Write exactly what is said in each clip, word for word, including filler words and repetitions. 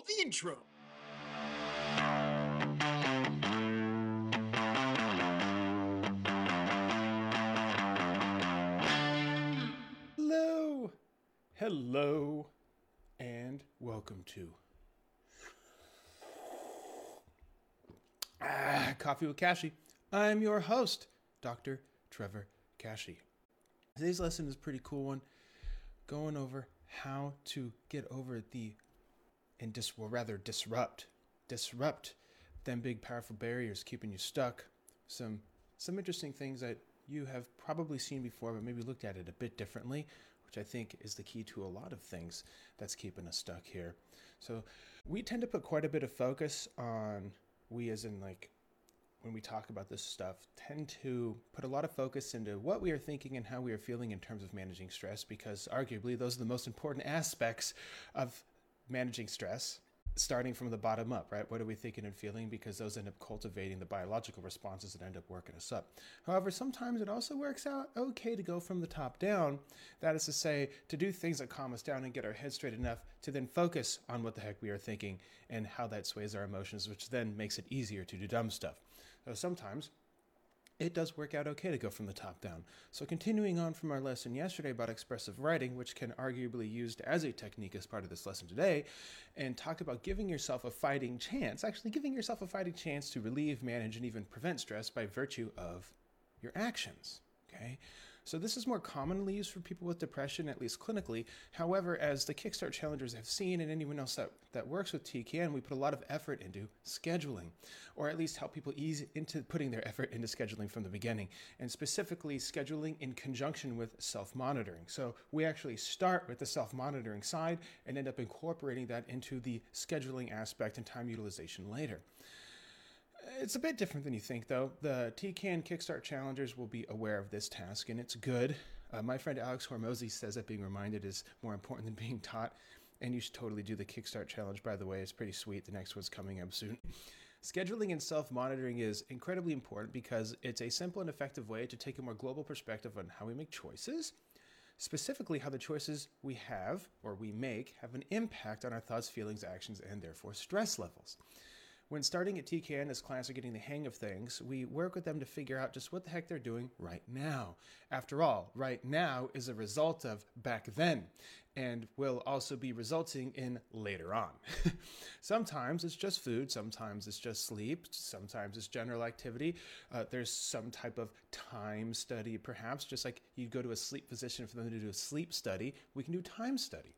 Roll the intro. Hello, hello, and welcome to ah, Coffee with Kashi. I'm your host, Doctor Trevor Kashi. Today's lesson is a pretty cool one, going over how to get over the, and dis, well, rather disrupt, disrupt them big powerful barriers keeping you stuck. Some, some interesting things that you have probably seen before, but maybe looked at it a bit differently, which I think is the key to a lot of things that's keeping us stuck here. So we tend to put quite a bit of focus on, we as in like, when we talk about this stuff, tend to put a lot of focus into what we are thinking and how we are feeling in terms of managing stress, because arguably those are the most important aspects of managing stress, starting from the bottom up, right? What are we thinking and feeling? Because those end up cultivating the biological responses that end up working us up. However, sometimes it also works out okay to go from the top down. That is to say, to do things that calm us down and get our head straight enough to then focus on what the heck we are thinking and how that sways our emotions, which then makes it easier to do dumb stuff. So sometimes it does work out okay to go from the top down. So continuing on from our lesson yesterday about expressive writing, which can arguably be used as a technique as part of this lesson today, and talk about giving yourself a fighting chance, actually giving yourself a fighting chance to relieve, manage, and even prevent stress by virtue of your actions. Okay, so this is more commonly used for people with depression, at least clinically. However, as the Kickstart challengers have seen, and anyone else that, that works with T K N, we put a lot of effort into scheduling, or at least help people ease into putting their effort into scheduling from the beginning, and specifically scheduling in conjunction with self-monitoring. So we actually start with the self-monitoring side and end up incorporating that into the scheduling aspect and time utilization later. It's a bit different than you think, though. The T K N Kickstart challengers will be aware of this task, and it's good. Uh, my friend Alex Hormozy says that being reminded is more important than being taught, and you should totally do the Kickstart challenge, by the way. It's pretty sweet. The next one's coming up soon. Scheduling and self-monitoring is incredibly important because it's a simple and effective way to take a more global perspective on how we make choices, specifically how the choices we have or we make have an impact on our thoughts, feelings, actions, and therefore stress levels. When starting at T K N, as clients are getting the hang of things, we work with them to figure out just what the heck they're doing right now. After all, right now is a result of back then, and will also be resulting in later on. Sometimes it's just food, sometimes it's just sleep, sometimes it's general activity. Uh, there's some type of time study, perhaps, just like you go to a sleep physician for them to do a sleep study, we can do time study.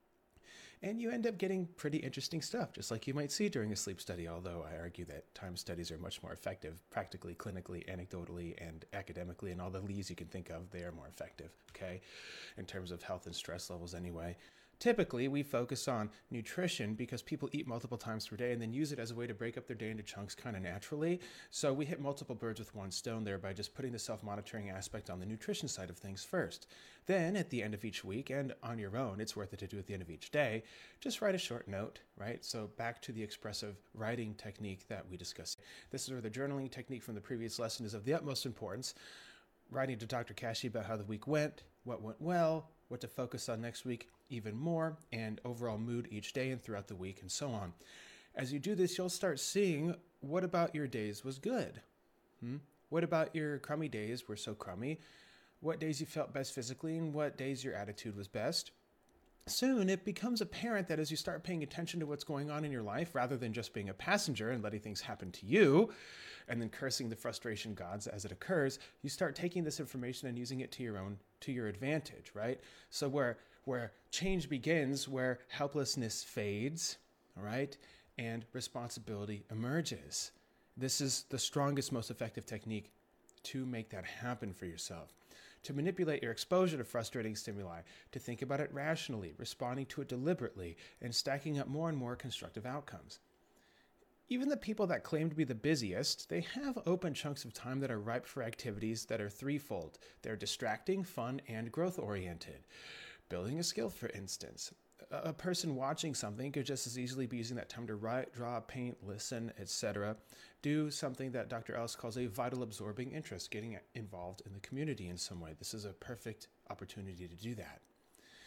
And you end up getting pretty interesting stuff, just like you might see during a sleep study, although I argue that time studies are much more effective, practically, clinically, anecdotally, and academically, and all the leads you can think of, they are more effective, okay, in terms of health and stress levels anyway. Typically, we focus on nutrition because people eat multiple times per day and then use it as a way to break up their day into chunks kind of naturally. So we hit multiple birds with one stone there by just putting the self-monitoring aspect on the nutrition side of things first. Then at the end of each week and on your own, it's worth it to do at the end of each day, just write a short note, right? So back to the expressive writing technique that we discussed. This is where the journaling technique from the previous lesson is of the utmost importance. Writing to Doctor Kashi about how the week went, what went well, what to focus on next week even more, and overall mood each day and throughout the week, and so on. As you do this, you'll start seeing what about your days was good. Hmm? What about your crummy days were so crummy? What days you felt best physically, and what days your attitude was best? Soon, it becomes apparent that as you start paying attention to what's going on in your life, rather than just being a passenger and letting things happen to you, and then cursing the frustration gods as it occurs, you start taking this information and using it to your own, to your advantage, right? So where, where change begins, where helplessness fades, all right, and responsibility emerges. This is the strongest, most effective technique to make that happen for yourself, to manipulate your exposure to frustrating stimuli, to think about it rationally, responding to it deliberately, and stacking up more and more constructive outcomes. Even the people that claim to be the busiest, they have open chunks of time that are ripe for activities that are threefold. They're distracting, fun, and growth-oriented. Building a skill, for instance. A person watching something could just as easily be using that time to write, draw, paint, listen, et cetera. Do something that Doctor Ellis calls a vital absorbing interest, getting involved in the community in some way. This is a perfect opportunity to do that.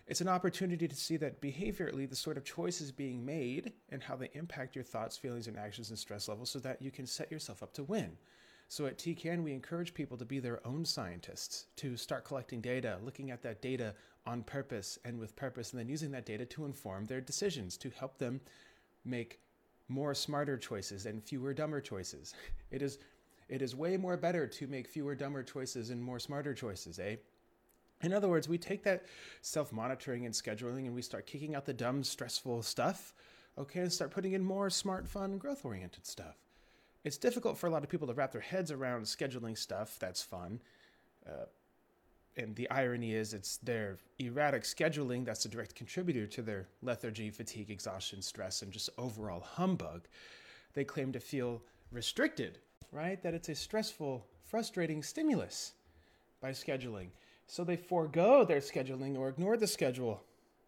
It's an opportunity to see that behaviorally the sort of choices being made and how they impact your thoughts, feelings, and actions and stress levels so that you can set yourself up to win. So at T C A N, we encourage people to be their own scientists, to start collecting data, looking at that data on purpose and with purpose, and then using that data to inform their decisions, to help them make more smarter choices and fewer dumber choices. It is, it is way more better to make fewer dumber choices and more smarter choices, eh? In other words, we take that self-monitoring and scheduling and we start kicking out the dumb, stressful stuff, okay, and start putting in more smart, fun, growth-oriented stuff. It's difficult for a lot of people to wrap their heads around scheduling stuff that's fun. Uh, and the irony is it's their erratic scheduling that's a direct contributor to their lethargy, fatigue, exhaustion, stress, and just overall humbug. They claim to feel restricted, right? That it's a stressful, frustrating stimulus by scheduling. So they forego their scheduling or ignore the schedule,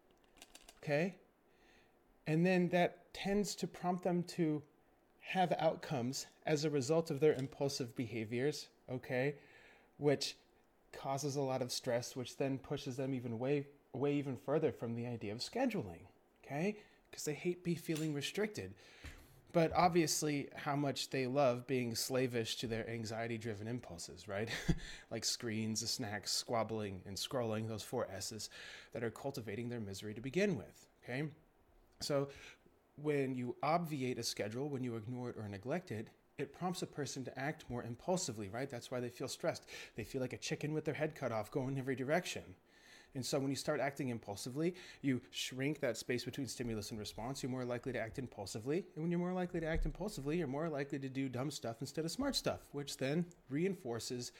okay? And then that tends to prompt them to have outcomes as a result of their impulsive behaviors, okay? Which causes a lot of stress, which then pushes them even way, way even further from the idea of scheduling, okay? Because they hate be feeling restricted. But obviously how much they love being slavish to their anxiety-driven impulses, right? Like screens, snacks, squabbling, and scrolling, those four S's that are cultivating their misery to begin with, okay? So when you obviate a schedule, when you ignore it or neglect it, it prompts a person to act more impulsively, right? That's why they feel stressed. They feel like a chicken with their head cut off going every direction. And so when you start acting impulsively, you shrink that space between stimulus and response. You're more likely to act impulsively. And when you're more likely to act impulsively, you're more likely to do dumb stuff instead of smart stuff, which then reinforces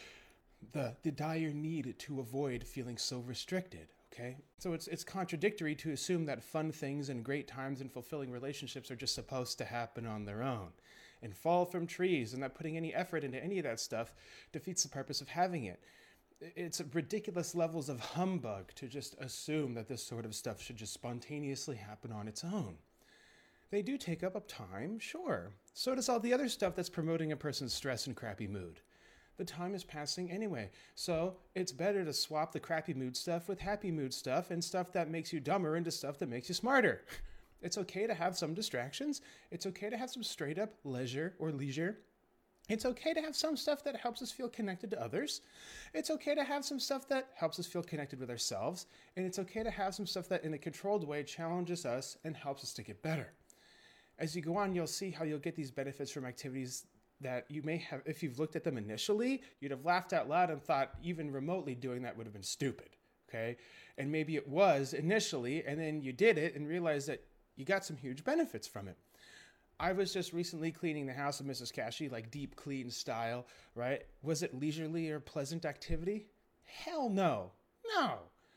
the, the dire need to avoid feeling so restricted, okay? So it's, it's contradictory to assume that fun things and great times and fulfilling relationships are just supposed to happen on their own and fall from trees, and that putting any effort into any of that stuff defeats the purpose of having it. It's ridiculous levels of humbug to just assume that this sort of stuff should just spontaneously happen on its own. They do take up time, sure. So does all the other stuff that's promoting a person's stress and crappy mood. The time is passing anyway, so it's better to swap the crappy mood stuff with happy mood stuff and stuff that makes you dumber into stuff that makes you smarter. It's okay to have some distractions. It's okay to have some straight up leisure or leisure. It's okay to have some stuff that helps us feel connected to others. It's okay to have some stuff that helps us feel connected with ourselves. And it's okay to have some stuff that in a controlled way challenges us and helps us to get better. As you go on, you'll see how you'll get these benefits from activities that you may have, if you've looked at them initially, you'd have laughed out loud and thought even remotely doing that would have been stupid, okay? And maybe it was initially, and then you did it and realized that you got some huge benefits from it. I was just recently cleaning the house of Missus Cashy, like deep clean style, right? Was it leisurely or pleasant activity? Hell no. No.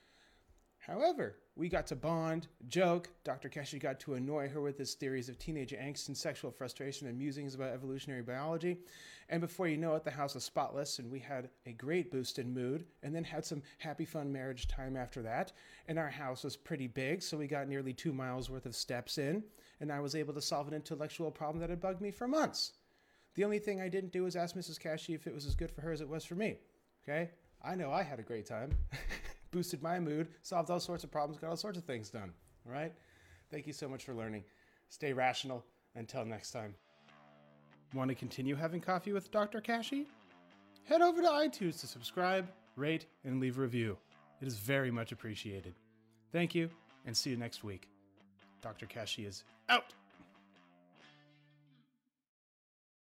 However, we got to bond, joke. Doctor Cashy got to annoy her with his theories of teenage angst and sexual frustration and musings about evolutionary biology. And before you know it, the house was spotless and we had a great boost in mood and then had some happy, fun marriage time after that. And our house was pretty big, so we got nearly two miles worth of steps in. And I was able to solve an intellectual problem that had bugged me for months. The only thing I didn't do was ask Missus Cashy if it was as good for her as it was for me. Okay? I know I had a great time. Boosted my mood, solved all sorts of problems, got all sorts of things done. All right? Thank you so much for learning. Stay rational. Until next time. Want to continue having coffee with Doctor Cashy? Head over to iTunes to subscribe, rate, and leave a review. It is very much appreciated. Thank you, and see you next week. Doctor Cashy is out.